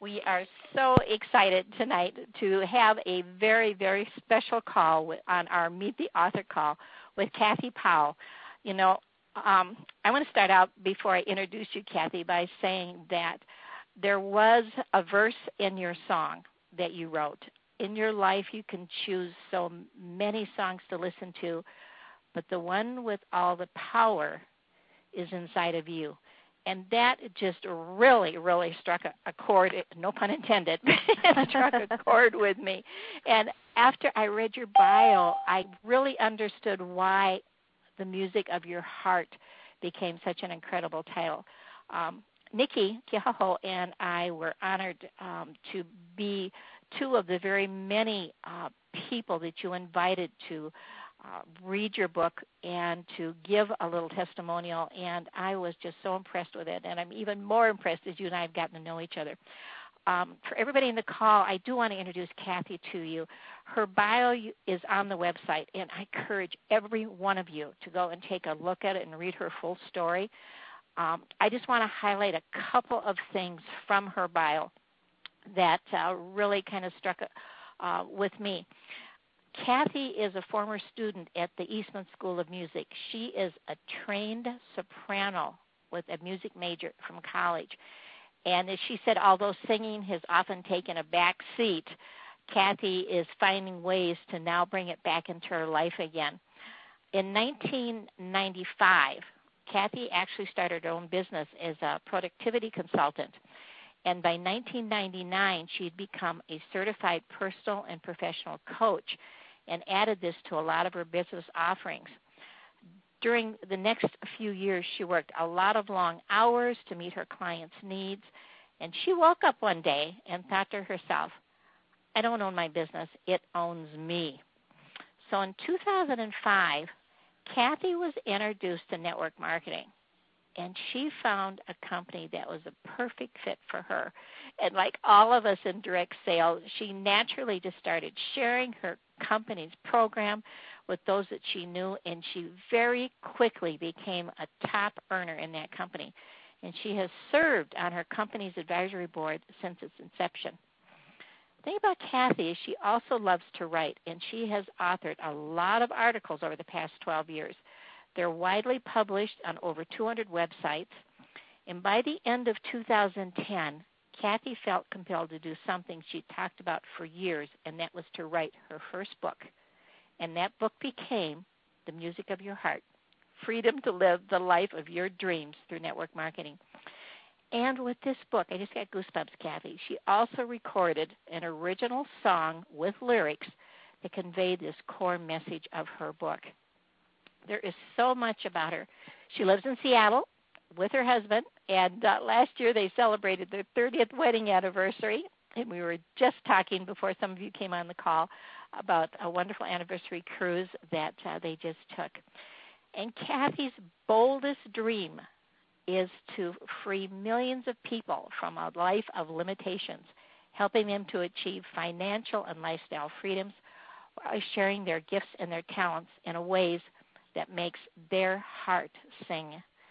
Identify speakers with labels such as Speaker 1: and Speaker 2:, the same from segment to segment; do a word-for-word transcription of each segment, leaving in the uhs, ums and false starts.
Speaker 1: We are so excited tonight to have a very, very special call with, on our Meet the Author call with Kathy Powell. You know, um, I want to start out before I introduce you, Kathy, by saying that there was a verse in your song that you wrote. In your life, you can choose so many songs to listen to, but the one with all the power is inside of you. And that just really, really struck a, a chord, no pun intended, struck a chord with me. And after I read your bio, I really understood why the music of your heart became such an incredible title. Um, Nikki Kehoho and I were honored um, to be two of the very many uh, people that you invited to Uh, read your book and to give a little testimonial, and I was just so impressed with it, and I'm even more impressed as you and I have gotten to know each other. Um, for everybody in the call, I do want to introduce Kathy to you. Her bio is on the website, and I encourage every one of you to go and take a look at it and read her full story. Um, I just want to highlight a couple of things from her bio that uh, really kind of struck uh, with me. Kathy is a former student at the Eastman School of Music. She is a trained soprano with a music major from college. And as she said, although singing has often taken a back seat, Kathy is finding ways to now bring it back into her life again. In nineteen ninety-five, Kathy actually started her own business as a productivity consultant. And by nineteen ninety-nine, she had become a certified personal and professional coach and added this to a lot of her business offerings. During the next few years, she worked a lot of long hours to meet her clients' needs, and she woke up one day and thought to herself, I don't own my business, it owns me. So in two thousand five, Kathy was introduced to network marketing, and she found a company that was a perfect fit for her. And like all of us in direct sales, she naturally just started sharing her company's program with those that she knew, and she very quickly became a top earner in that company. And she has served on her company's advisory board since its inception. The thing about Kathy is she also loves to write, and she has authored a lot of articles over the past twelve years. They're widely published on over two hundred websites. And by the end of two thousand ten, Kathy felt compelled to do something she talked about for years, and that was to write her first book. And that book became The Music of Your Heart, Freedom to Live the Life of Your Dreams Through Network Marketing. And with this book, I just got goosebumps, Kathy, she also recorded an original song with lyrics that convey this core message of her book. There is so much about her. She lives in Seattle with her husband, and uh, last year they celebrated their thirtieth wedding anniversary, and we were just talking before some of you came on the call about a wonderful anniversary cruise that uh, they just took. And Kathy's boldest dream is to free millions of people from a life of limitations, helping them to achieve financial and lifestyle freedoms while sharing their gifts and their talents in a ways that makes their heart sing.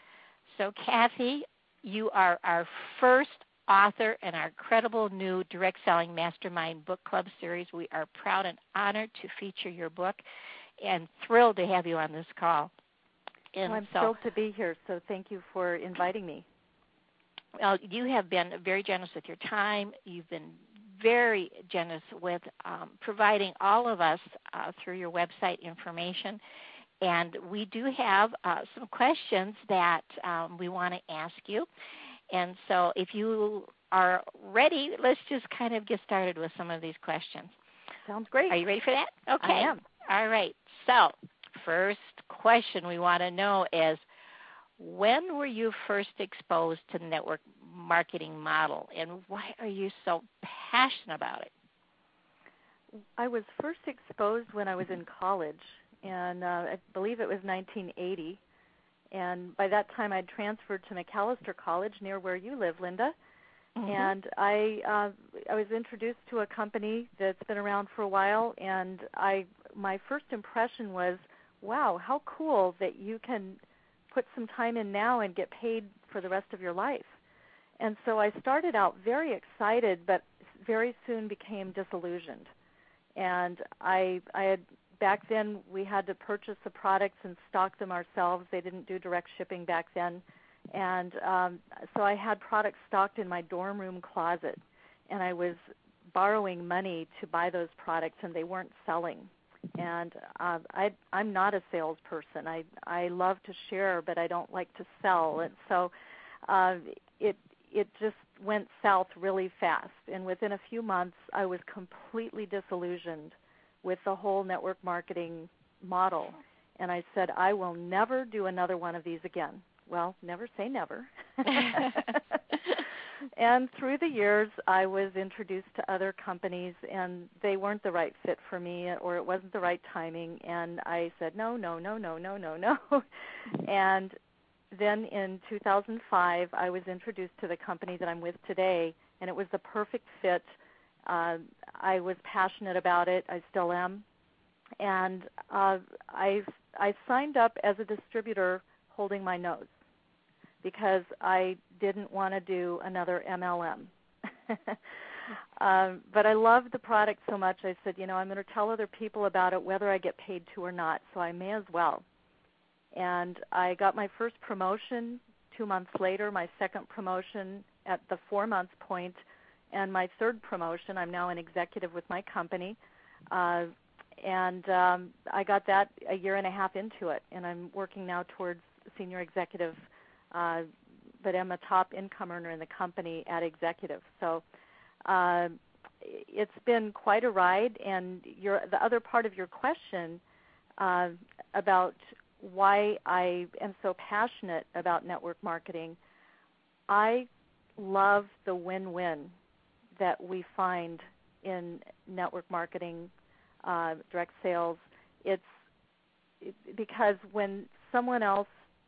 Speaker 1: So, Kathy, you are our first author in our incredible new Direct Selling Mastermind Book Club series. We are proud and honored to feature your book and thrilled to have you on this call. And
Speaker 2: well, I'm
Speaker 1: so,
Speaker 2: thrilled to be here, so thank you for inviting me.
Speaker 1: Well, you have been very generous with your time. You've been very generous with um, providing all of us uh, through your website information. And we do have uh, some questions that um, we want to ask you. And so if you are ready, let's just kind of get started with some of these questions.
Speaker 2: Sounds great.
Speaker 1: Are you ready for that? Okay.
Speaker 2: I am.
Speaker 1: All right. So first question we want to know is, when were you first exposed to the network marketing model, and why are you so passionate about it?
Speaker 2: I was first exposed when I was in college, and uh, I believe it was nineteen eighty. And by that time, I'd transferred to Macalester College near where you live, Linda. Mm-hmm. And I uh, I was introduced to a company that's been around for a while, and I my first impression was, wow, how cool that you can put some time in now and get paid for the rest of your life. and so I started out very excited, but very soon became disillusioned. And I, I had back then we had to purchase the products and stock them ourselves. They didn't do direct shipping back then, and um, so I had products stocked in my dorm room closet, and I was borrowing money to buy those products, and they weren't selling. And uh, I, I'm not a salesperson. I, I love to share, but I don't like to sell. And so uh, it, it just went south really fast. And within a few months, I was completely disillusioned with the whole network marketing model. And I said, I will never do another one of these again. Well, never say never. And through the years, I was introduced to other companies, and they weren't the right fit for me, or it wasn't the right timing. And I said, no, no, no, no, no, no, no. And then in two thousand five, I was introduced to the company that I'm with today, and it was the perfect fit. Uh, I was passionate about it. I still am. And uh, I, I signed up as a distributor holding my nose, because I didn't want to do another M L M. um, but I loved the product so much, I said, you know, I'm going to tell other people about it whether I get paid to or not, so I may as well. And I got my first promotion two months later, my second promotion at the four-month point, and my third promotion. I'm now an executive with my company. Uh, and um, I got that a year and a half into it, and I'm working now towards senior executive. Uh, but I'm a top income earner in the company at executive. So uh, it's been quite a ride. And your, the other part of your question uh, about why I am so passionate about network marketing, I love the win-win that we find in network marketing, uh, direct sales. It's it, because when someone else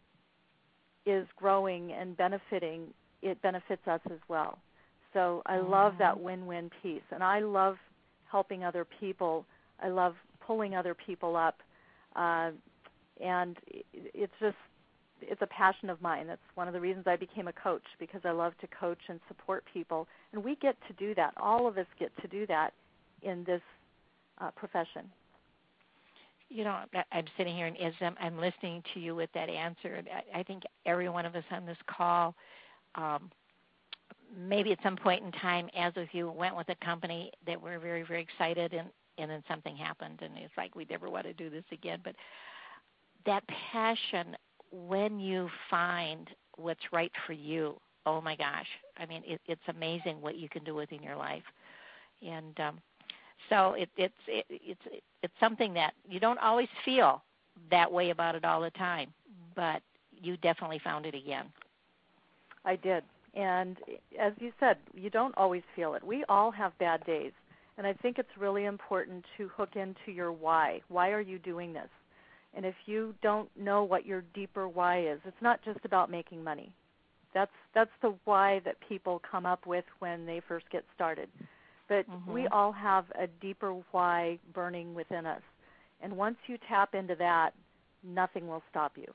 Speaker 2: is growing and benefiting, it benefits us as well. So I mm-hmm. love that win-win piece, and I love helping other people. I love pulling other people up, uh, and it's just it's a passion of mine. That's one of the reasons I became a coach, because I love to coach and support people, and we get to do that. All of us get to do that in this uh, profession.
Speaker 1: You know, I'm sitting here, and as I'm, I'm listening to you with that answer, I think every one of us on this call, um, maybe at some point in time, as with you, went with a company that we're very, very excited, and, and then something happened, and it's like we never want to do this again. But that passion, when you find what's right for you, oh my gosh, I mean, it, it's amazing what you can do within your life. And um, so it, it's it, it's it's something that you don't always feel that way about it all the time, but you definitely found it again.
Speaker 2: I did, and as you said, you don't always feel it. We all have bad days, and I think it's really important to hook into your why. Why are you doing this? And if you don't know what your deeper why is, it's not just about making money. That's that's the why that people come up with when they first get started. But mm-hmm. we all have a deeper why burning within us. And once you tap into that, nothing will stop you.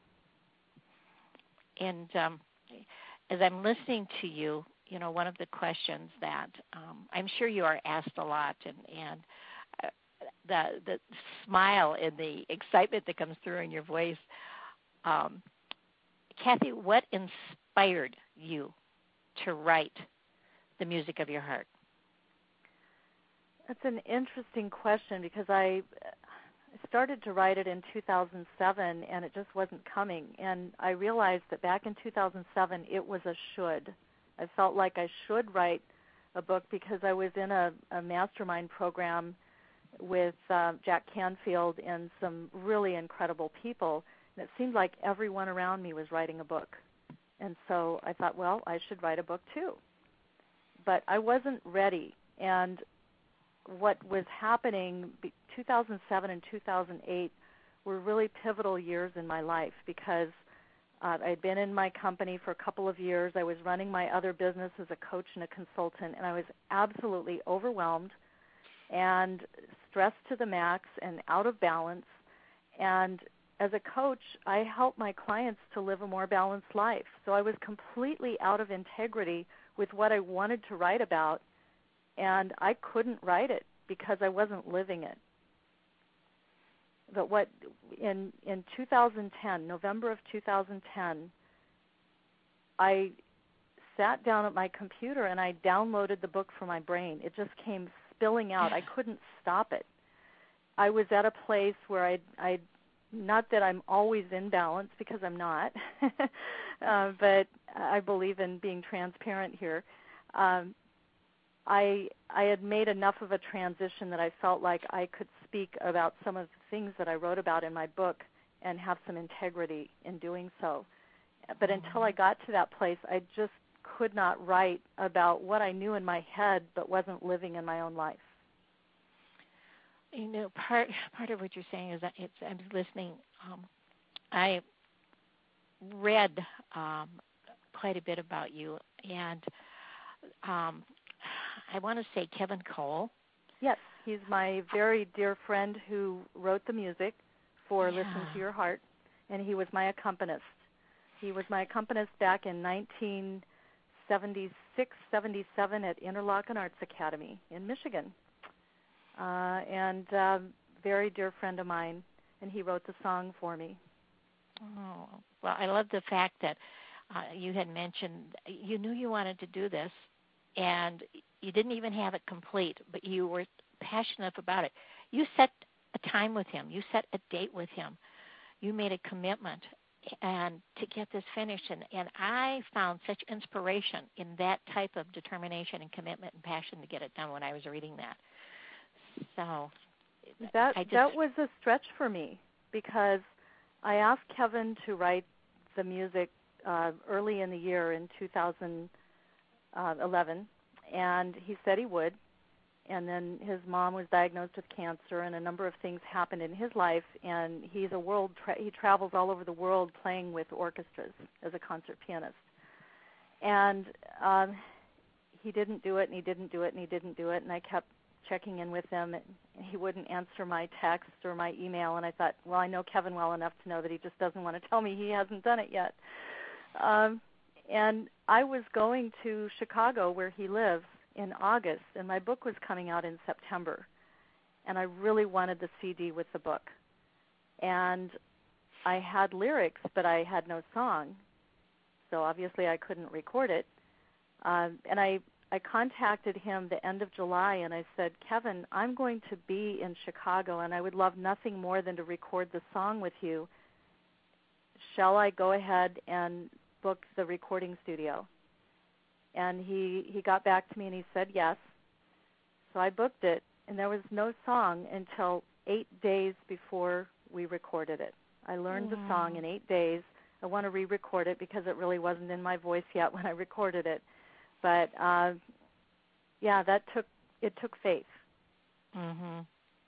Speaker 1: And um, as I'm listening to you, you know, one of the questions that um, I'm sure you are asked a lot, and, and uh, the the smile and the excitement that comes through in your voice, um, Kathy, what inspired you to write The Music of Your Heart?
Speaker 2: That's an interesting question, because I started to write it in two thousand seven, and it just wasn't coming. And I realized that back in two thousand seven, it was a should. I felt like I should write a book because I was in a, a mastermind program with uh, Jack Canfield and some really incredible people, and it seemed like everyone around me was writing a book. And so I thought, well, I should write a book too. But I wasn't ready, and what was happening, two thousand seven and two thousand eight were really pivotal years in my life, because uh, I'd been in my company for a couple of years. I was running my other business as a coach and a consultant, and I was absolutely overwhelmed and stressed to the max and out of balance. And as a coach, I help my clients to live a more balanced life. So I was completely out of integrity with what I wanted to write about, and I couldn't write it because I wasn't living it. But what in in two thousand ten, November of two thousand ten, I sat down at my computer and I downloaded the book from my brain. It just came spilling out. I couldn't stop it. I was at a place where I I not that I'm always in balance, because I'm not, uh, but I believe in being transparent here. Um, I I had made enough of a transition that I felt like I could speak about some of the things that I wrote about in my book and have some integrity in doing so. But until I got to that place, I just could not write about what I knew in my head but wasn't living in my own life.
Speaker 1: You know, part part of what you're saying is that it's, I was listening. Um, I read um, quite a bit about you, and um, I want to say Kevin Cole.
Speaker 2: Yes, he's my very dear friend who wrote the music for
Speaker 1: Yeah.
Speaker 2: Listen to Your Heart, and he was my accompanist. He was my accompanist back in nineteen seventy-six, seventy-seven at Interlochen Arts Academy in Michigan. Uh, and um, very dear friend of mine, and he wrote the song for me.
Speaker 1: Oh, well, I love the fact that uh, you had mentioned you knew you wanted to do this, and you didn't even have it complete, but you were passionate about it. You set a time with him. You set a date with him. You made a commitment and to get this finished, and, and I found such inspiration in that type of determination and commitment and passion to get it done when I was reading that. So
Speaker 2: that
Speaker 1: I just,
Speaker 2: that was a stretch for me, because I asked Kevin to write the music uh, early in the year in two thousand eleven, and he said he would. And then his mom was diagnosed with cancer, and a number of things happened in his life. And he's a world tra- he travels all over the world playing with orchestras as a concert pianist. And um, he didn't do it, and he didn't do it, and he didn't do it. And I kept checking in with him, and he wouldn't answer my text or my email. And I thought, well, I know Kevin well enough to know that he just doesn't want to tell me he hasn't done it yet. Um, and I was going to Chicago, where he lives, in August, and my book was coming out in September. And I really wanted the C D with the book. And I had lyrics, but I had no song. So obviously I couldn't record it. Um, and I I contacted him the end of July, and I said, Kevin, I'm going to be in Chicago, and I would love nothing more than to record the song with you. Shall I go ahead and book the recording studio? And he, he got back to me, and he said yes. So I booked it, and there was no song until eight days before we recorded it. I learned mm. the song in eight days. I want to re-record it because it really wasn't in my voice yet when I recorded it. But uh, yeah, that took it took faith.
Speaker 1: Mm-hmm.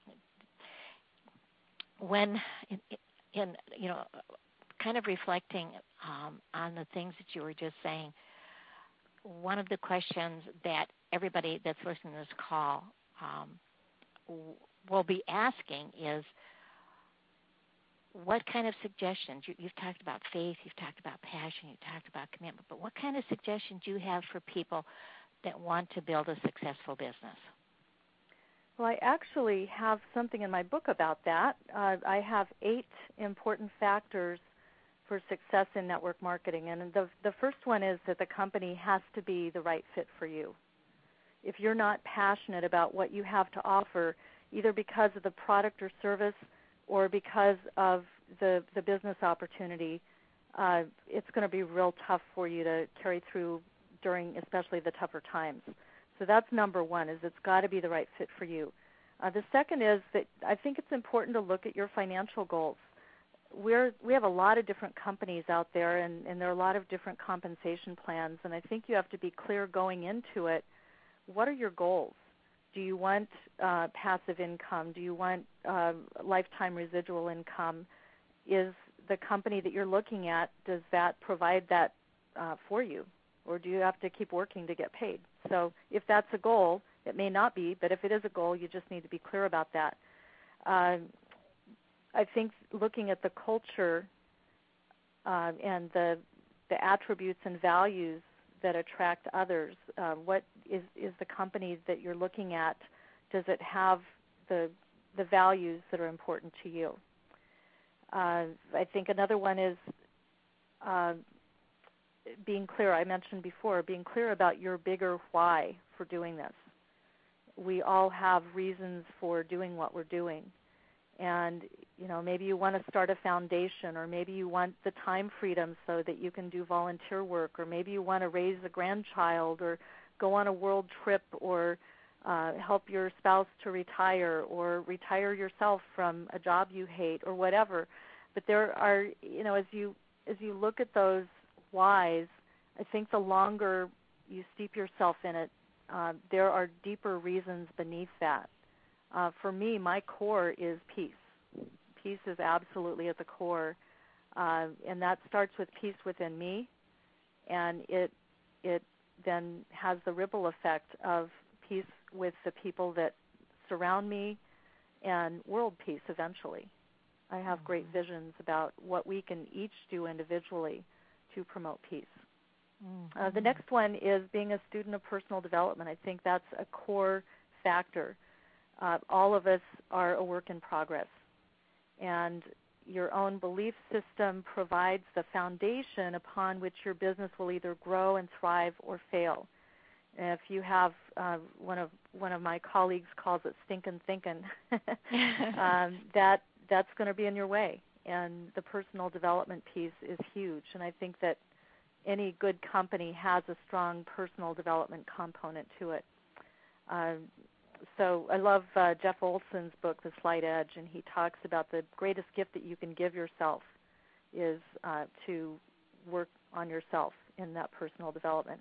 Speaker 1: When in, in you know, kind of reflecting um, on the things that you were just saying, one of the questions that everybody that's listening to this call um, w- will be asking is, what kind of suggestions? You, you've talked about faith, you've talked about passion, you've talked about commitment, but what kind of suggestions do you have for people that want to build a successful business?
Speaker 2: Well, I actually have something in my book about that. Uh, I have eight important factors for success in network marketing, and the, the first one is that the company has to be the right fit for you. If you're not passionate about what you have to offer, either because of the product or service or because of the, the business opportunity, uh, it's going to be real tough for you to carry through during especially the tougher times. So that's number one, is it's got to be the right fit for you. Uh, the second is that I think it's important to look at your financial goals. We're, we have a lot of different companies out there, and, and there are a lot of different compensation plans, and I think you have to be clear going into it. What are your goals? Do you want uh, passive income? Do you want uh, lifetime residual income? Is the company that you're looking at, does that provide that uh, for you? Or do you have to keep working to get paid? So if that's a goal, it may not be, but if it is a goal, you just need to be clear about that. Uh, I think looking at the culture uh, and the, the attributes and values that attract others? Uh, what is, is the company that you're looking at? Does it have the the values that are important to you? Uh, I think another one is uh, being clear. I mentioned before, being clear about your bigger why for doing this. We all have reasons for doing what we're doing. And, you know, maybe you want to start a foundation, or maybe you want the time freedom so that you can do volunteer work, or maybe you want to raise a grandchild, or go on a world trip, or uh, help your spouse to retire, or retire yourself from a job you hate, or whatever. But there are, you know, as you as you look at those whys, I think the longer you steep yourself in it, uh, there are deeper reasons beneath that. Uh, for me, my core is peace. Peace is absolutely at the core, uh, and that starts with peace within me, and it it then has the ripple effect of peace with the people that surround me, and world peace eventually. I have great visions about what we can each do individually to promote peace. Mm-hmm. Uh, the next one is being a student of personal development. I think that's a core factor. Uh, all of us are a work in progress, and your own belief system provides the foundation upon which your business will either grow and thrive or fail. If you have uh, one of one of my colleagues calls it stinkin' thinkin', um, that that's going to be in your way. And the personal development piece is huge. And I think that any good company has a strong personal development component to it. Uh, so I love uh, Jeff Olson's book, The Slight Edge, and he talks about the greatest gift that you can give yourself is uh, to work on yourself in that personal development.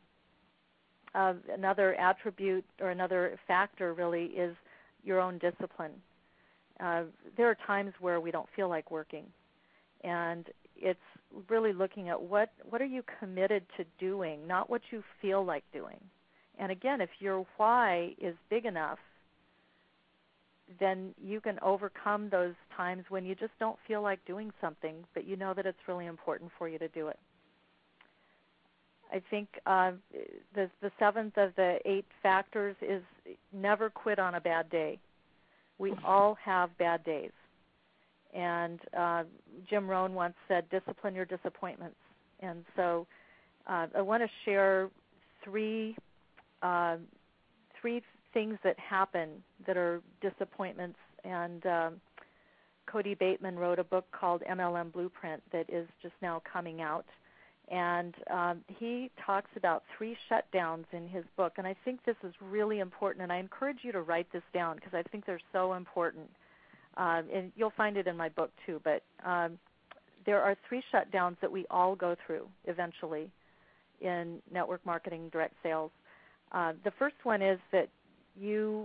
Speaker 2: Uh, another attribute or another factor really is your own discipline. Uh, there are times where we don't feel like working, and it's really looking at what, what are you committed to doing, not what you feel like doing. And again, if your why is big enough, then you can overcome those times when you just don't feel like doing something, but you know that it's really important for you to do it. I think uh, the, the seventh of the eight factors is never quit on a bad day. We all have bad days. And uh, Jim Rohn once said, discipline your disappointments. And so uh, I want to share three uh, three things that happen that are disappointments. And um, Cody Bateman wrote a book called M L M Blueprint that is just now coming out. And um, he talks about three shutdowns in his book. And I think this is really important, and I encourage you to write this down because I think they're so important. Uh, and you'll find it in my book too. But um, there are three shutdowns that we all go through eventually in network marketing, direct sales. Uh, the first one is that you,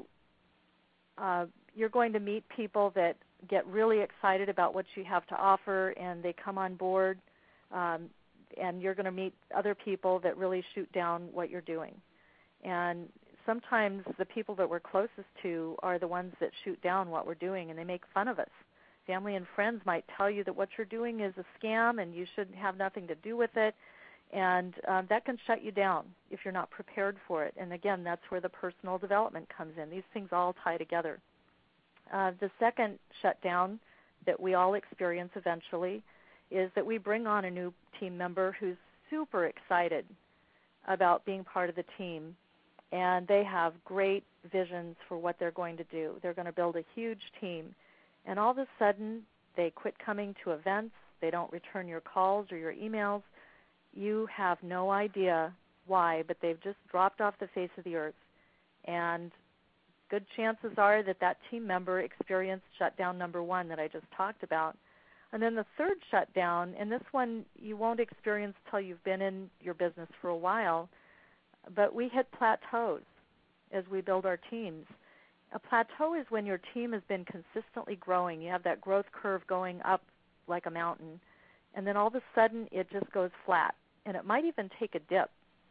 Speaker 2: uh, you're going to meet people that get really excited about what you have to offer, and they come on board. Um, and you're going to meet other people that really shoot down what you're doing. And sometimes the people that we're closest to are the ones that shoot down what we're doing, and they make fun of us. Family and friends might tell you that what you're doing is a scam and you should have nothing to do with it, and um, that can shut you down if you're not prepared for it. And again, that's where the personal development comes in. These things all tie together. Uh, the second shutdown that we all experience eventually is that we bring on a new team member who's super excited about being part of the team, and they have great visions for what they're going to do. They're going to build a huge team, and all of a sudden they quit coming to events, they don't return your calls or your emails. You have no idea why, but they've just dropped off the face of the earth, and good chances are that that team member experienced shutdown number one that I just talked about. And then the third shutdown, and this one you won't experience till you've been in your business for a while, but we hit plateaus as we build our teams. A plateau is when your team has been consistently growing. You have that growth curve going up like a mountain, and then all of a sudden it just goes flat, and it might even take a dip.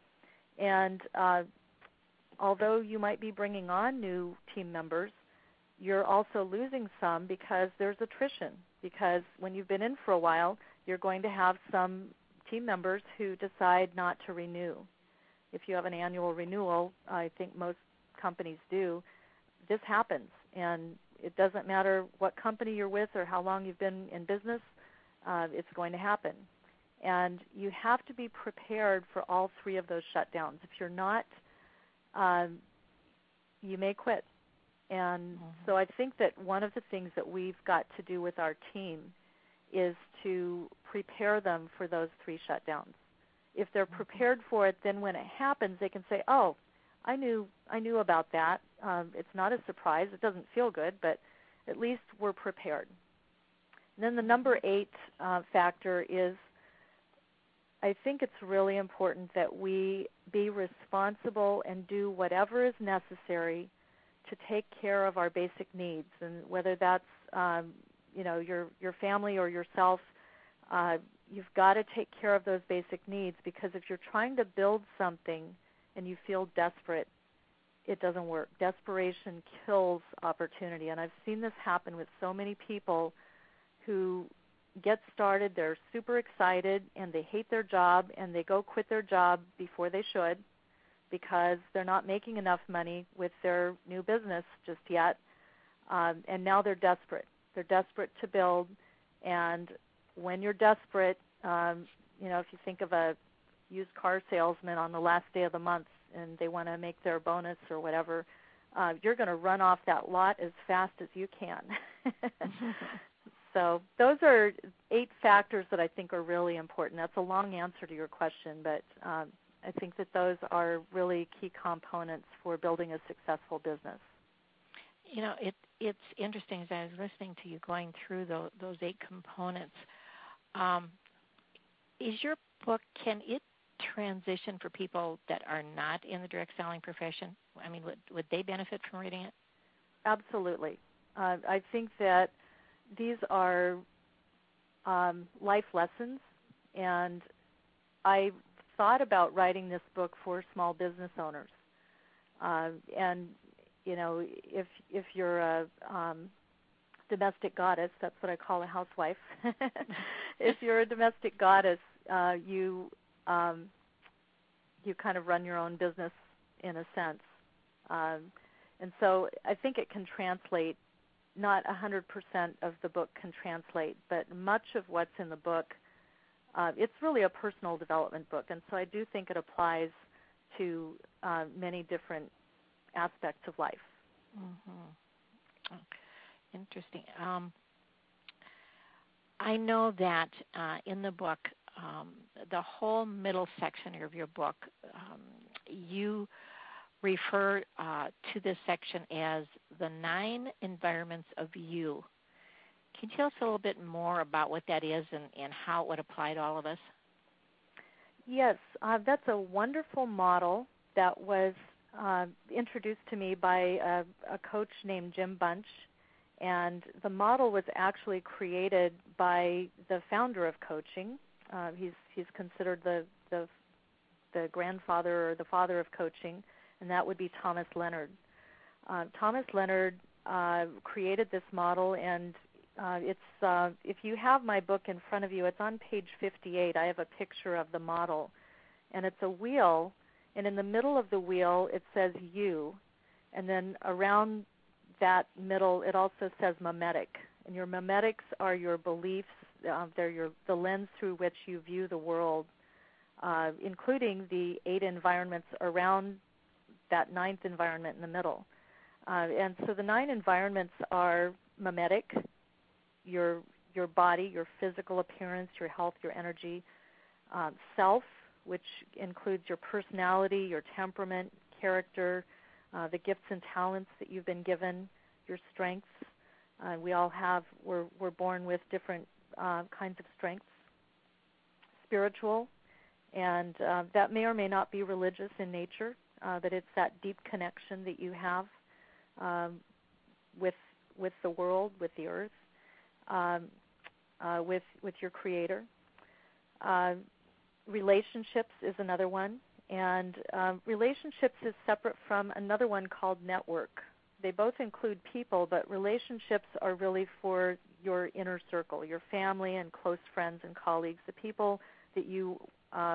Speaker 2: And uh, although you might be bringing on new team members, you're also losing some because there's attrition. Because when you've been in for a while, you're going to have some team members who decide not to renew. if you have an annual renewal, I think most companies do, this happens. And it doesn't matter what company you're with or how long you've been in business, uh, it's going to happen. And you have to be prepared for all three of those shutdowns. If you're not, um, you may quit. And mm-hmm. so I think that one of the things that we've got to do with our team is to prepare them for those three shutdowns. If they're prepared for it, then when it happens, they can say, oh, I knew I knew about that. Um, it's not a surprise. It doesn't feel good, but at least we're prepared. And then the number eight uh, factor is I think it's really important that we be responsible and do whatever is necessary to take care of our basic needs, and whether that's um, you know your your family or yourself, uh, you've got to take care of those basic needs, because if you're trying to build something and you feel desperate, it doesn't work. Desperation kills opportunity, and I've seen this happen with so many people who get started, they're super excited, and they hate their job, and they go quit their job before they should because they're not making enough money with their new business just yet, um, and now they're desperate. They're desperate to build, and when you're desperate, um, you know, if you think of a used car salesman on the last day of the month and they want to make their bonus or whatever, uh, you're going to run off that lot as fast as you can. So those are eight factors that I think are really important. That's a long answer to your question, but um, I think that those are really key components for building a successful business.
Speaker 1: You know, it, it's interesting as I was listening to you going through the, those eight components. Um, is your book, can it transition for people that are not in the direct selling profession? I mean, would, would they benefit from reading it?
Speaker 2: Absolutely. Uh, I think that these are um, life lessons, and I thought about writing this book for small business owners. Uh, and, you know, if if you're a um, domestic goddess, that's what I call a housewife. If you're a domestic goddess, uh, you um, you kind of run your own business in a sense. Um, and so I think it can translate. Not one hundred percent of the book can translate, but much of what's in the book, uh, it's really a personal development book, and so I do think it applies to uh, many different aspects of life.
Speaker 1: Mm-hmm. Oh, interesting. Um, I know that uh, in the book, um, the whole middle section of your book, um, you refer uh, to this section as the nine environments of you. Can you tell us a little bit more about what that is and, and how it would apply to all of us?
Speaker 2: Yes, uh, that's a wonderful model that was uh, introduced to me by a, a coach named Jim Bunch, and the model was actually created by the founder of coaching. Uh, he's he's considered the, the the grandfather or the father of coaching, and that would be Thomas Leonard. Uh, Thomas Leonard uh, created this model, and uh, it's uh, if you have my book in front of you, it's on page fifty-eight. I have a picture of the model, and it's a wheel, and in the middle of the wheel it says you, and then around that middle it also says mimetic, and your mimetics are your beliefs. Uh, they're your, the lens through which you view the world, uh, including the eight environments around that ninth environment in the middle. Uh, and so the nine environments are mimetic, your your body, your physical appearance, your health, your energy, um, self, which includes your personality, your temperament, character, uh, the gifts and talents that you've been given, your strengths. Uh, we all have, we're, we're born with different uh, kinds of strengths. Spiritual, and uh, that may or may not be religious in nature. Uh, that it's that deep connection that you have um, with with the world, with the earth, um, uh, with with your Creator. Uh, relationships is another one, and um, relationships is separate from another one called network. They both include people, but relationships are really for your inner circle, your family and close friends and colleagues, the people that you uh,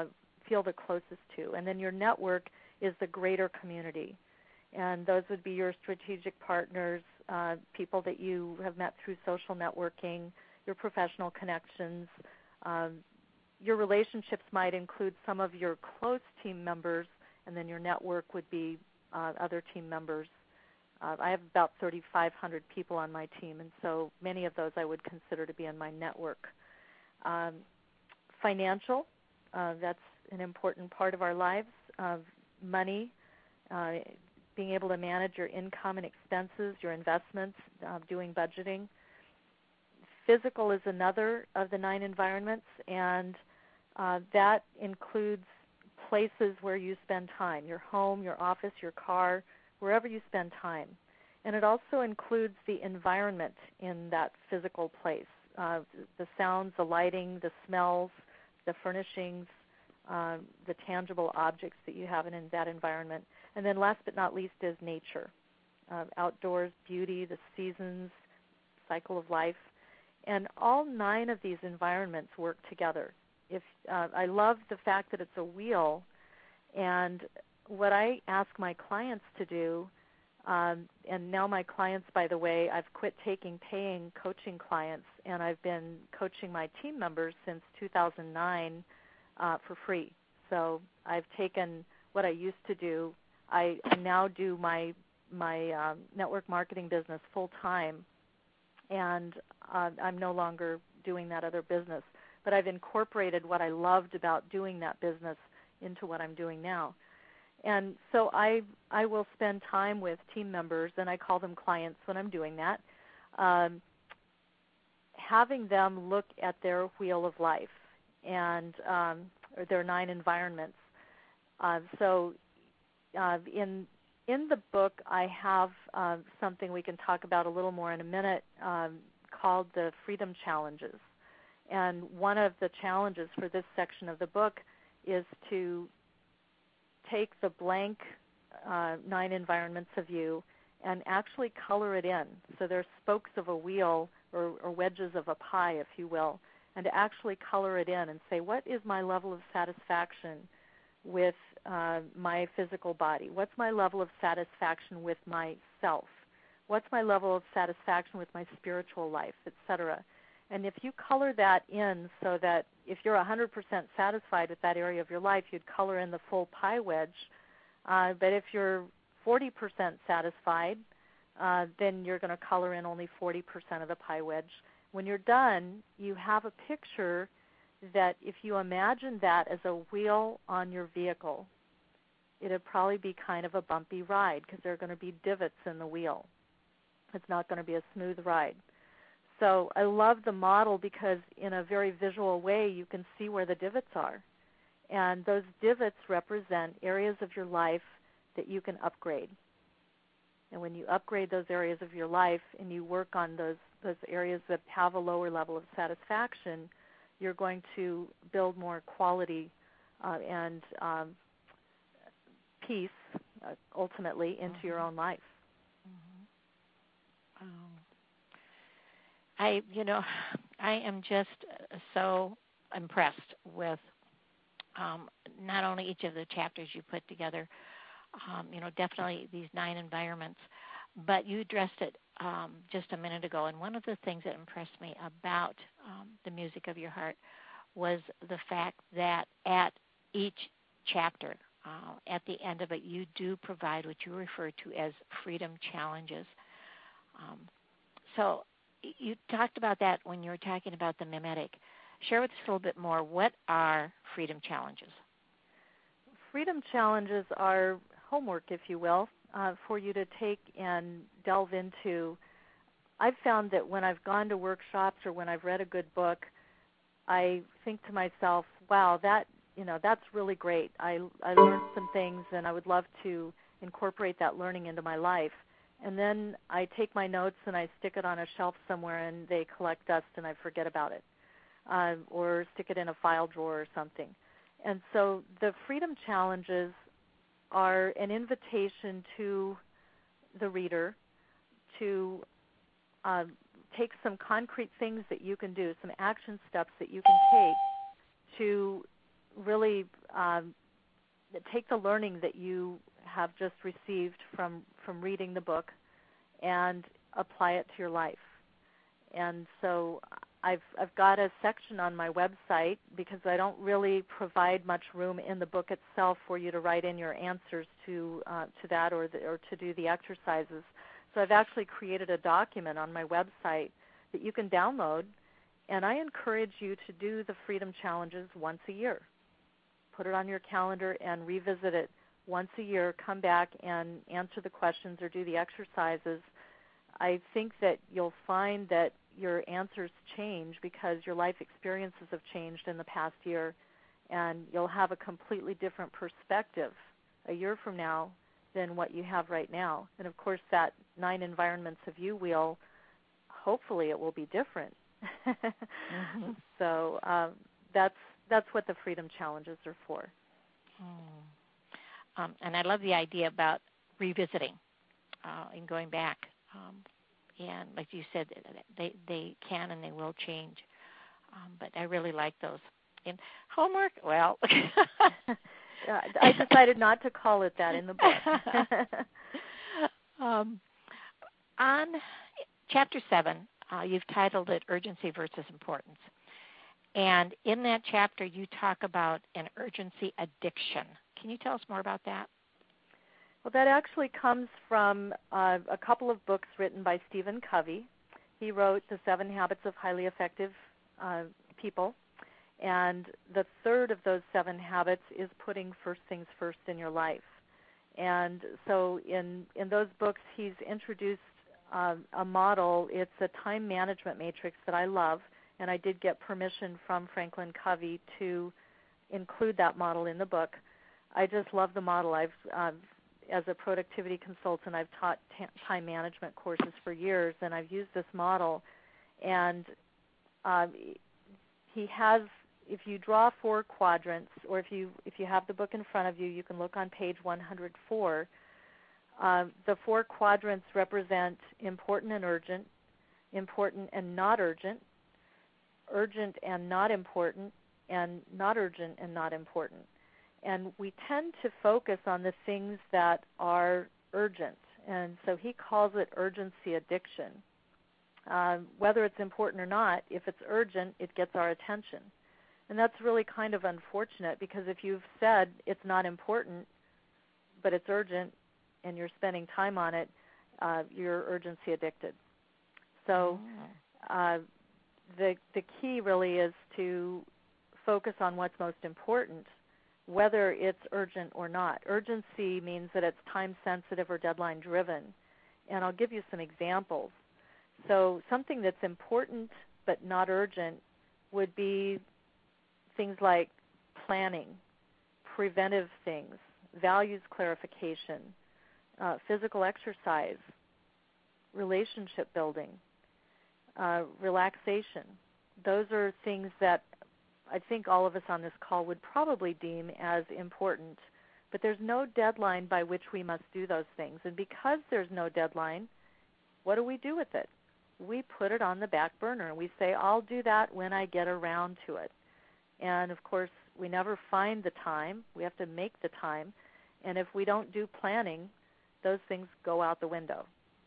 Speaker 2: feel the closest to. And then your network is the greater community. And those would be your strategic partners, uh, people that you have met through social networking, your professional connections. Um, your relationships might include some of your close team members, and then your network would be uh, other team members. Uh, I have about thirty-five hundred people on my team, and so many of those I would consider to be in my network. Um, financial, uh, that's an important part of our lives. Uh, money, uh, being able to manage your income and expenses, your investments, uh, doing budgeting. Physical is another of the nine environments, and uh, that includes places where you spend time, your home, your office, your car, wherever you spend time. And it also includes the environment in that physical place, uh, the sounds, the lighting, the smells, the furnishings, uh, the tangible objects that you have in, in that environment. And then last but not least is nature, uh, outdoors, beauty, the seasons, cycle of life. And all nine of these environments work together. If uh, I love the fact that it's a wheel, and what I ask my clients to do, um, and now my clients, by the way, I've quit taking paying coaching clients, and I've been coaching my team members since two thousand nine uh, for free. So I've taken what I used to do. I, I now do my my um, network marketing business full time, and uh, I'm no longer doing that other business. But I've incorporated what I loved about doing that business into what I'm doing now. And so I I will spend time with team members, and I call them clients when I'm doing that, um, having them look at their wheel of life and um, or their nine environments. Uh, so uh, in in the book, I have uh, something we can talk about a little more in a minute um, called the Freedom Challenges. And one of the challenges for this section of the book is to take the blank uh, nine environments of you and actually color it in. So they're spokes of a wheel or, or wedges of a pie, if you will, and to actually color it in and say, what is my level of satisfaction with uh, my physical body? What's my level of satisfaction with myself? What's my level of satisfaction with my spiritual life, et cetera? And if you color that in so that if you're one hundred percent satisfied with that area of your life, you'd color in the full pie wedge. Uh, but if you're forty percent satisfied, uh, then you're going to color in only forty percent of the pie wedge. When you're done, you have a picture that if you imagine that as a wheel on your vehicle, it would probably be kind of a bumpy ride because there are going to be divots in the wheel. It's not going to be a smooth ride. So I love the model because in a very visual way you can see where the divots are. And those divots represent areas of your life that you can upgrade. And when you upgrade those areas of your life and you work on those, those areas that have a lower level of satisfaction, you're going to build more quality uh, and um, peace, uh, ultimately, into mm-hmm. your own life.
Speaker 1: Mm-hmm. Oh. I, you know, I am just so impressed with um, not only each of the chapters you put together, um, you know, definitely these nine environments, but you addressed it um, just a minute ago. And one of the things that impressed me about um, the Music of Your Heart was the fact that at each chapter, uh, at the end of it, you do provide what you refer to as freedom challenges. Um, so you talked about that when you were talking about the mimetic. Share with us a little bit more. What are freedom challenges?
Speaker 2: Freedom challenges are homework, if you will, uh, for you to take and delve into. I've found that when I've gone to workshops or when I've read a good book, I think to myself, wow, that you know that's really great. I, I learned some things, and I would love to incorporate that learning into my life. And then I take my notes and I stick it on a shelf somewhere, and they collect dust, and I forget about it, uh, or stick it in a file drawer or something. And so the freedom challenges are an invitation to the reader to uh, take some concrete things that you can do, some action steps that you can take to really um, take the learning that you have just received from, from reading the book and apply it to your life. And so I've, I've got a section on my website because I don't really provide much room in the book itself for you to write in your answers to, uh, to that or, the, or to do the exercises. So I've actually created a document on my website that you can download, and I encourage you to do the Freedom Challenges once a year. Put it on your calendar and revisit it once a year. Come back and answer the questions or do the exercises. I think that you'll find that your answers change because your life experiences have changed in the past year, and you'll have a completely different perspective a year from now than what you have right now. And, of course, that Nine Environments of You wheel, hopefully it will be different. mm-hmm. So um, that's that's what the Freedom Challenges are for.
Speaker 1: Mm. Um, and I love the idea about revisiting uh, and going back. Um, and like you said, they, they can and they will change. Um, but I really like those. And homework, well.
Speaker 2: I decided not to call it that in the book.
Speaker 1: um, on Chapter seven, uh, you've titled it Urgency versus Importance. And in that chapter, you talk about an urgency addiction. Can you tell us more about that?
Speaker 2: Well, that actually comes from uh, a couple of books written by Stephen Covey. He wrote The Seven Habits of Highly Effective uh, People. And the third of those seven habits is putting first things first in your life. And so in, in those books, he's introduced uh, a model. It's a time management matrix that I love, and I did get permission from Franklin Covey to include that model in the book. I just love the model. I've, uh, as a productivity consultant, I've taught t- time management courses for years, and I've used this model. And uh, he has, if you draw four quadrants, or if you if you have the book in front of you, you can look on page one hundred four. Uh, the four quadrants represent important and urgent, important and not urgent, urgent and not important, and not urgent and not important. And we tend to focus on the things that are urgent, and so he calls it urgency addiction. Uh, whether it's important or not, if it's urgent, it gets our attention. And that's really kind of unfortunate because if you've said it's not important, but it's urgent, and you're spending time on it, uh, you're urgency addicted. So uh, the the key really is to focus on what's most important, whether it's urgent or not. Urgency means that it's time-sensitive or deadline-driven. And I'll give you some examples. So something that's important but not urgent would be things like planning, preventive things, values clarification, uh, physical exercise, relationship building, uh, relaxation. Those are things that I think all of us on this call would probably deem as important, but there's no deadline by which we must do those things. And because there's no deadline, what do we do with it? We put it on the back burner, and we say, I'll do that when I get around to it. And, of course, we never find the time. We have to make the time. And if we don't do planning, those things go out the window.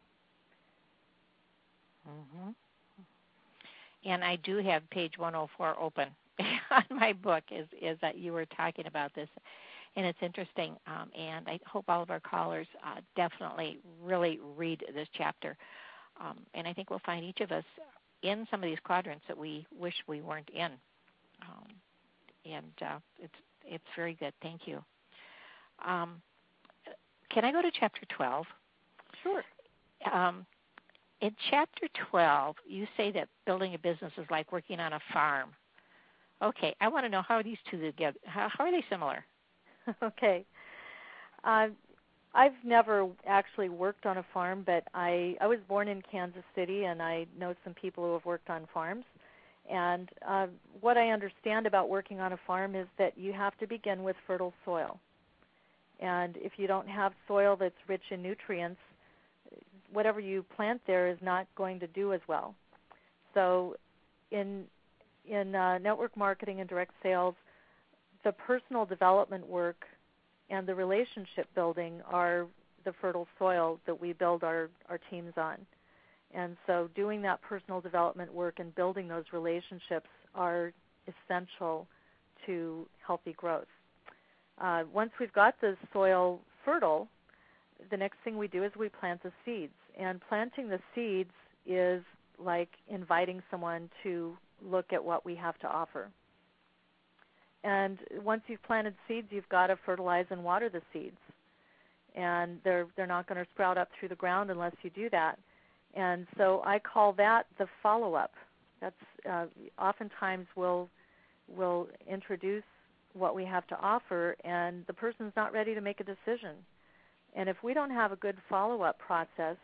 Speaker 1: Mm-hmm. And I do have page one oh four open on my book is, is that you were talking about this. And it's interesting, um, and I hope all of our callers uh, definitely really read this chapter. Um, and I think we'll find each of us in some of these quadrants that we wish we weren't in. Um, and uh, it's it's very good. Thank you. Um, can I go to chapter twelve?
Speaker 2: Sure.
Speaker 1: Um, in chapter twelve, you say that building a business is like working on a farm. Okay, I want to know how are these two together? How, how are they similar?
Speaker 2: Okay. Uh, I've never actually worked on a farm, but I, I was born in Kansas City, and I know some people who have worked on farms. And uh, what I understand about working on a farm is that you have to begin with fertile soil. And if you don't have soil that's rich in nutrients, whatever you plant there is not going to do as well. So in in uh, network marketing and direct sales, the personal development work and the relationship building are the fertile soil that we build our, our teams on. And so doing that personal development work and building those relationships are essential to healthy growth. Uh, once we've got the soil fertile, the next thing we do is we plant the seeds. And planting the seeds is like inviting someone to look at what we have to offer. And once you've planted seeds, you've got to fertilize and water the seeds. And they're they're not going to sprout up through the ground unless you do that. And so I call that the follow-up. That's uh, oftentimes we'll we'll introduce what we have to offer, and the person's not ready to make a decision. And if we don't have a good follow-up process,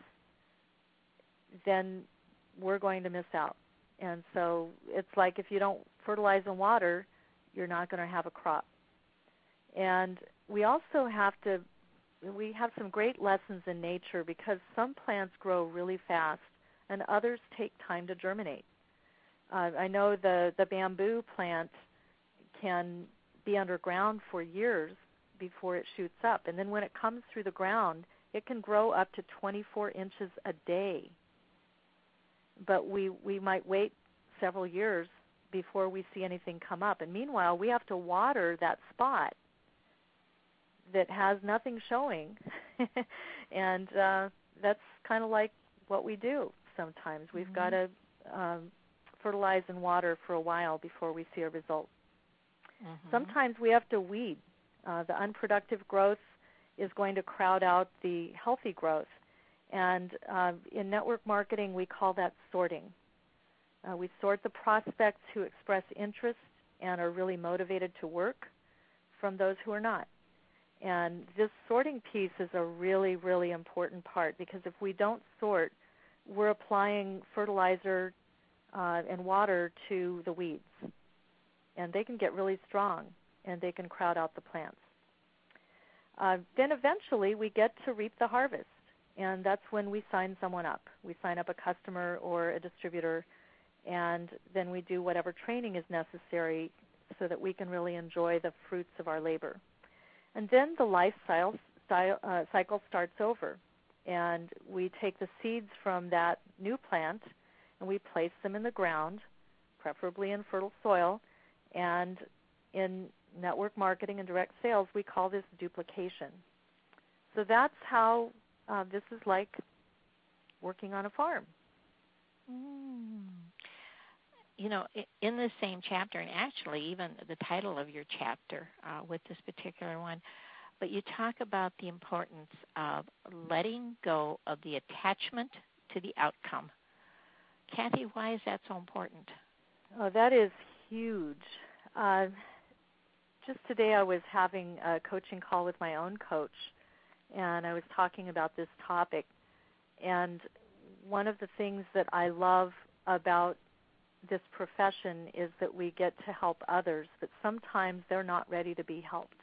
Speaker 2: then we're going to miss out. And so it's like if you don't fertilize and water, you're not going to have a crop. And we also have to, we have some great lessons in nature because some plants grow really fast and others take time to germinate. Uh, I know the, the bamboo plant can be underground for years before it shoots up. And then when it comes through the ground, it can grow up to twenty-four inches a day. But we, we might wait several years before we see anything come up. And meanwhile, we have to water that spot that has nothing showing. and uh, that's kind of like what we do sometimes. We've mm-hmm. got to um, fertilize and water for a while before we see a result. Mm-hmm. Sometimes we have to weed. Uh, the unproductive growth is going to crowd out the healthy growth. And uh, in network marketing, we call that sorting. Uh, we sort the prospects who express interest and are really motivated to work from those who are not. And this sorting piece is a really, really important part because if we don't sort, we're applying fertilizer uh, and water to the weeds. And they can get really strong, and they can crowd out the plants. Uh, then eventually we get to reap the harvest, and that's when we sign someone up. We sign up a customer or a distributor, and then we do whatever training is necessary so that we can really enjoy the fruits of our labor. And then the life cycle, uh, cycle starts over, and we take the seeds from that new plant, and we place them in the ground, preferably in fertile soil, and in network marketing and direct sales, we call this duplication. So that's how uh, this is like working on a farm.
Speaker 1: Mm. You know, in the same chapter, and actually even the title of your chapter uh, with this particular one, but you talk about the importance of letting go of the attachment to the outcome. Kathy, why is that so important?
Speaker 2: Oh, that is huge. Uh, just today I was having a coaching call with my own coach, and I was talking about this topic. And one of the things that I love about this profession is that we get to help others, but sometimes they're not ready to be helped.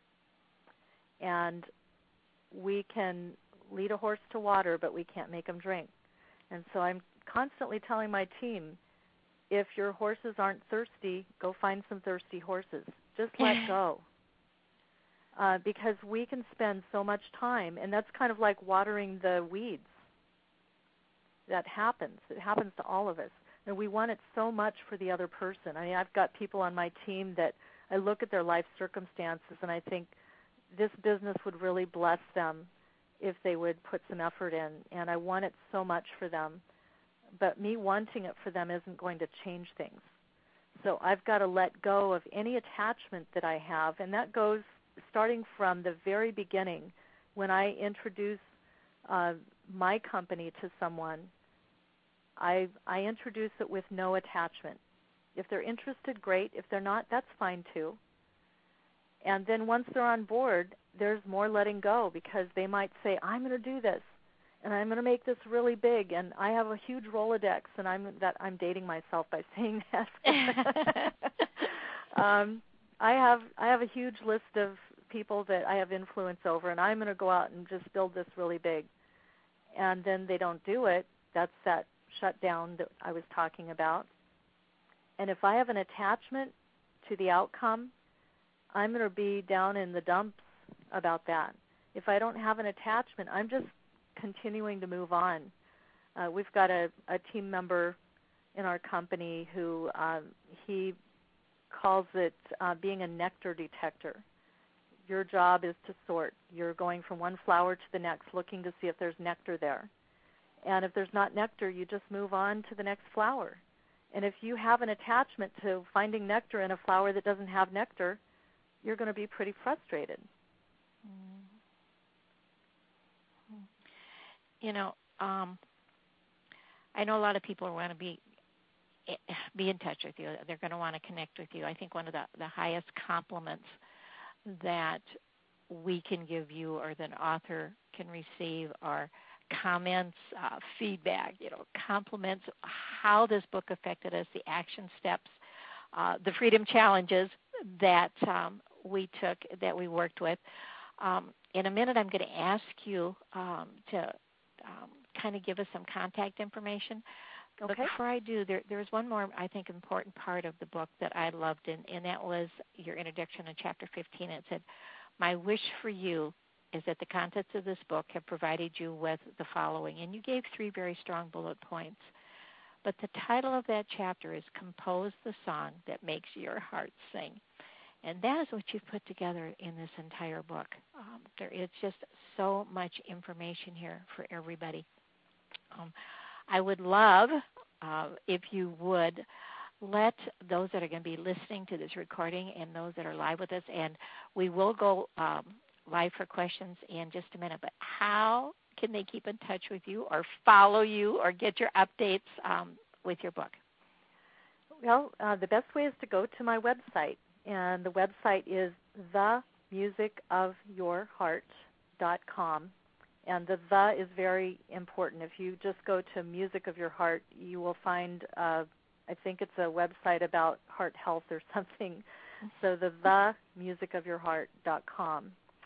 Speaker 2: And we can lead a horse to water, but we can't make him drink. And so I'm constantly telling my team, if your horses aren't thirsty, go find some thirsty horses. Just let go. Uh, because we can spend so much time, and that's kind of like watering the weeds. That happens. It happens to all of us. And we want it so much for the other person. I mean, I've got people on my team that I look at their life circumstances, and I think this business would really bless them if they would put some effort in, and I want it so much for them. But me wanting it for them isn't going to change things. So I've got to let go of any attachment that I have, and that goes starting from the very beginning. When I introduce uh, my company to someone, I, I introduce it with no attachment. If they're interested, great. If they're not, that's fine too. And then once they're on board, there's more letting go because they might say, I'm going to do this. And I'm going to make this really big, and I have a huge Rolodex, and I'm that I'm dating myself by saying that. um, I have I have a huge list of people that I have influence over, and I'm going to go out and just build this really big. And then they don't do it. That's that shutdown that I was talking about. And if I have an attachment to the outcome, I'm going to be down in the dumps about that. If I don't have an attachment, I'm just continuing to move on. Uh, we've got a, a team member in our company who um, he calls it uh, being a nectar detector. Your job is to sort. You're going from one flower to the next looking to see if there's nectar there. And if there's not nectar, you just move on to the next flower. And if you have an attachment to finding nectar in a flower that doesn't have nectar, you're going to be pretty frustrated.
Speaker 1: You know, um, I know a lot of people want to be be in touch with you. They're going to want to connect with you. I think one of the, the highest compliments that we can give you or that an author can receive are comments, uh, feedback, you know, compliments, how this book affected us, the action steps, uh, the freedom challenges that um, we took, that we worked with. Um, in a minute, I'm going to ask you um, to um, kind of give us some contact information.
Speaker 2: Okay.
Speaker 1: But before I do, there, there's one more, I think, important part of the book that I loved, and, and that was your introduction in chapter fifteen. It said, "My wish for you is that the contents of this book have provided you with the following." And you gave three very strong bullet points. But the title of that chapter is "Compose the Song That Makes Your Heart Sing." And that is what you've put together in this entire book. Um, there is just so much information here for everybody. Um, I would love uh, if you would let those that are going to be listening to this recording and those that are live with us, and we will go um, live for questions in just a minute, but how can they keep in touch with you or follow you or get your updates um, with your book?
Speaker 2: Well, uh, the best way is to go to my website, and the website is the music of your heart dot com. And the the is very important. If you just go to Music of Your Heart, you will find, uh, I think it's a website about heart health or something. So the the music of your heart dot com.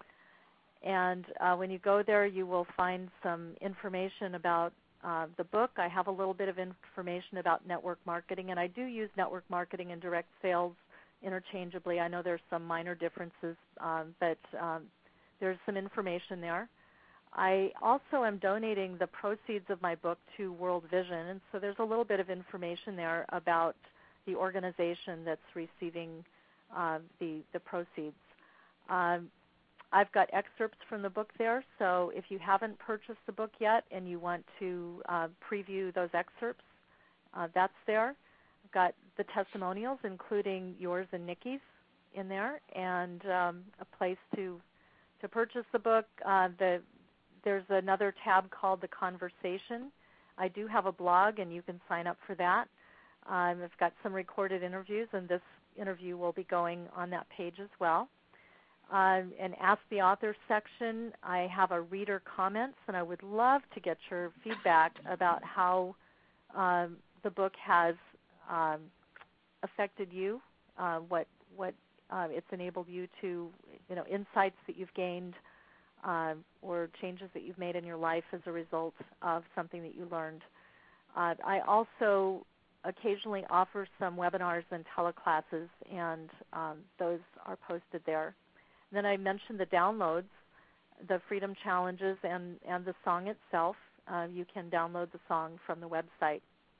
Speaker 2: And uh, when you go there, you will find some information about uh, the book. I have a little bit of information about network marketing, and I do use network marketing and direct sales interchangeably. I know there's some minor differences, um, but um, there's some information there. I also am donating the proceeds of my book to World Vision, and so there's a little bit of information there about the organization that's receiving uh, the, the proceeds. Um, I've got excerpts from the book there, so if you haven't purchased the book yet and you want to uh, preview those excerpts, uh, that's there. I've got the testimonials, including yours and Nikki's, in there, and um, a place to to purchase the book. Uh, the There's another tab called The Conversation. I do have a blog, and you can sign up for that. Um, I've got some recorded interviews, and this interview will be going on that page as well. Um, and Ask the Author section, I have a reader comments, and I would love to get your feedback about how um, the book has um, affected you, uh, what what uh, it's enabled you to, you know, insights that you've gained, Uh, or changes that you've made in your life as a result of something that you learned. Uh, I also occasionally offer some webinars and teleclasses, and um, those are posted there. And then I mentioned the downloads, the Freedom Challenges, and, and the song itself. Uh, you can download the song from the website.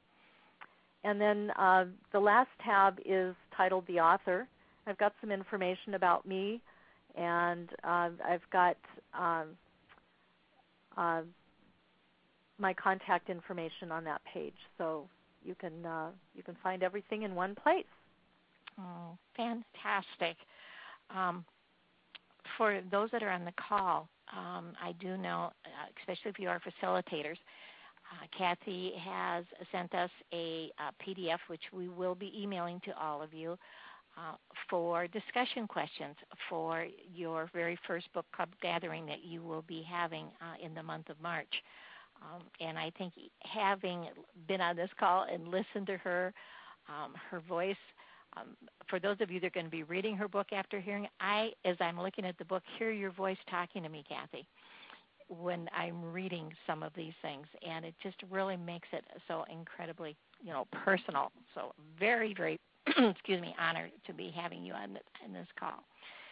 Speaker 2: And then uh, the last tab is titled The Author. I've got some information about me, and uh, I've got um, uh, my contact information on that page, so you can uh, you can find everything in one place.
Speaker 1: Oh, fantastic! Um, for those that are on the call, um, I do know, uh, especially if you are facilitators, uh, Kathy has sent us a, a P D F which we will be emailing to all of you. Uh, for discussion questions for your very first book club gathering that you will be having uh, in the month of March. Um, and I think having been on this call and listened to her, um, her voice, um, for those of you that are going to be reading her book after hearing, I, as I'm looking at the book, hear your voice talking to me, Kathy, when I'm reading some of these things. And it just really makes it so incredibly, you know, personal. So very, very excuse me, honored to be having you on, the, on this call.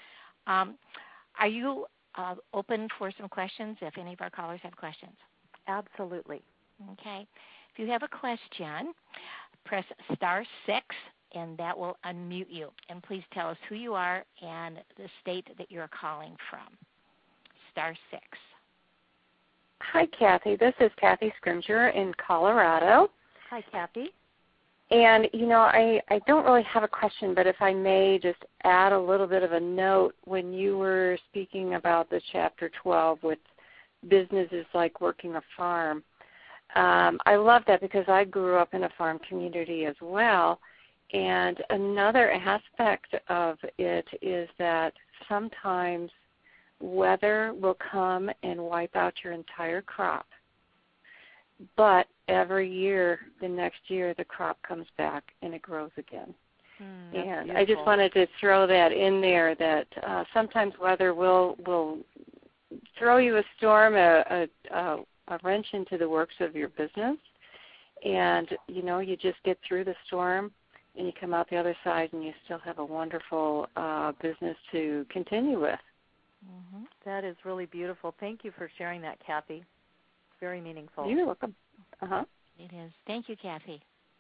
Speaker 1: Um, are you uh, open for some questions if any of our callers have questions?
Speaker 2: Absolutely.
Speaker 1: Okay. If you have a question, press star six, and that will unmute you. And please tell us who you are and the state that you're calling from. Star six.
Speaker 3: Hi, Kathy. This is Kathy Scrimger in Colorado.
Speaker 2: Hi, Kathy.
Speaker 3: And, you know, I, I don't really have a question, but if I may just add a little bit of a note, when you were speaking about the chapter twelve with businesses like working a farm, um, I love that because I grew up in a farm community as well. And another aspect of it is that sometimes weather will come and wipe out your entire crop. But every year, the next year, the crop comes back and it grows again.
Speaker 2: Mm,
Speaker 3: and
Speaker 2: beautiful.
Speaker 3: I just wanted to throw that in there that uh, sometimes weather will will throw you a storm, a, a, a wrench into the works of your business. And, you know, you just get through the storm and you come out the other side and you still have a wonderful uh, business to continue with.
Speaker 2: Mm-hmm. That is really beautiful. Thank you for sharing that, Kathy. Very meaningful.
Speaker 3: You're welcome. Uh-huh.
Speaker 1: It is. Thank you, Kathy.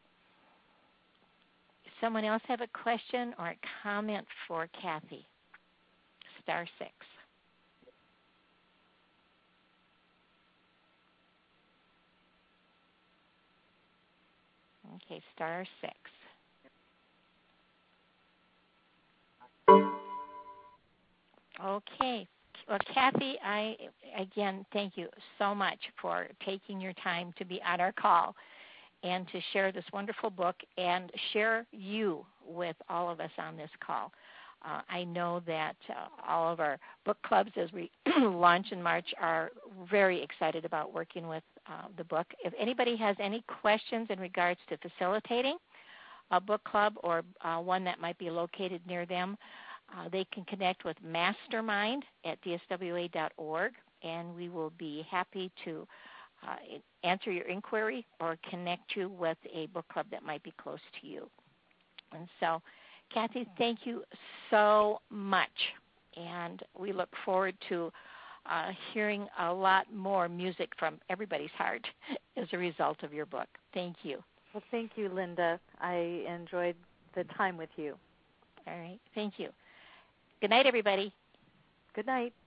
Speaker 1: Someone else have a question or a comment for Kathy? Star six. Okay, star six. Okay. Well, Kathy, I again thank you so much for taking your time to be on our call and to share this wonderful book and share you with all of us on this call. Uh, I know that uh, all of our book clubs as we launch in March are very excited about working with uh, the book. If anybody has any questions in regards to facilitating a book club or uh, one that might be located near them, uh, they can connect with mastermind at d s w a dot org, and we will be happy to uh, answer your inquiry or connect you with a book club that might be close to you. And so, Kathy, thank you so much, and we look forward to uh, hearing a lot more music from everybody's heart as a result of your book. Thank you.
Speaker 2: Well, thank you, Linda. I enjoyed the time with you.
Speaker 1: All right. Thank you. Good night, everybody.
Speaker 2: Good night.